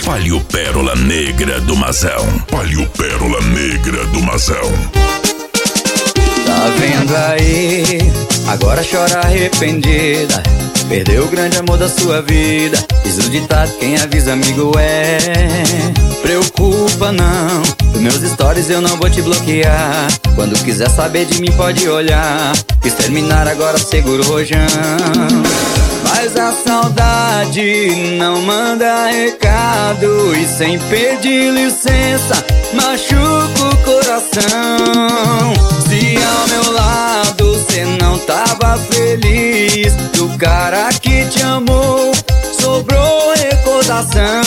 Palio Pérola Negra do Mazão. Palio Pérola Negra do Mazão. Tá vendo aí? Agora chora arrependida. Perdeu o grande amor da sua vida. Diz o ditado, quem avisa amigo é. Preocupa não, dos meus stories eu não vou te bloquear. Quando quiser saber de mim pode olhar. Quis terminar, agora segura o rojão. Mas a saudade não manda recado, e sem pedir licença machuca o coração. Se ao meu lado cê não tava feliz, do cara que te amou sobrou recordação.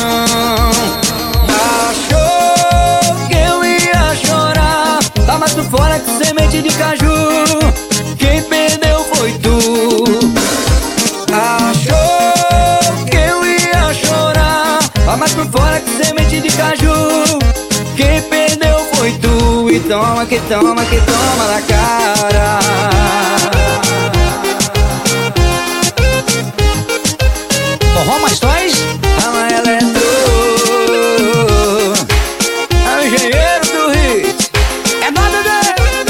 Achou que eu ia chorar, tá mais por fora que semente de caju. Quem perdeu foi tu. Achou que eu ia chorar, tá mais por fora que semente de caju. Quem perdeu foi tu. E toma que toma que toma na cara. Forró mais dois. Ama Eletro, é o engenheiro do hit. É nada dele.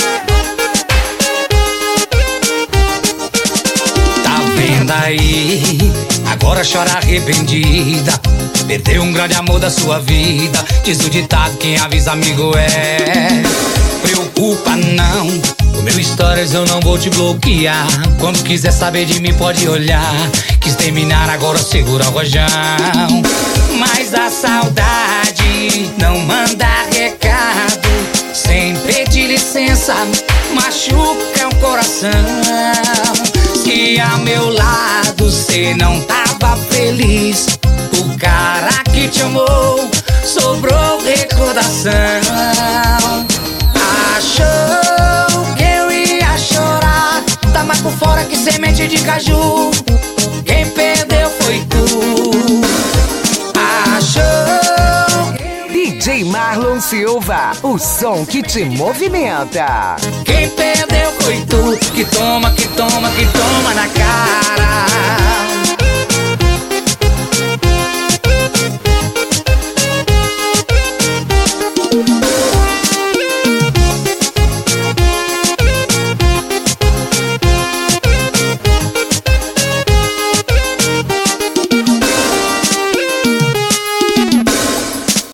Tá vendo aí? Agora chora arrependida. Perdeu um grande amor da sua vida. Diz o ditado, quem avisa amigo é. Preocupa não, no meu stories eu não vou te bloquear. Quando quiser saber de mim pode olhar. Quis terminar, agora segura o rojão. Mas a saudade não manda recado, sem pedir licença machuca o coração. Se a meu lado cê não tava feliz, o cara que te amou sobrou recordação. Achou que eu ia chorar, tá mais por fora que semente de caju. Quem perdeu foi tu. Achou DJ Marlon Silva, o som que te movimenta. quem perdeu foi tu. Que toma, que toma, que toma na cara.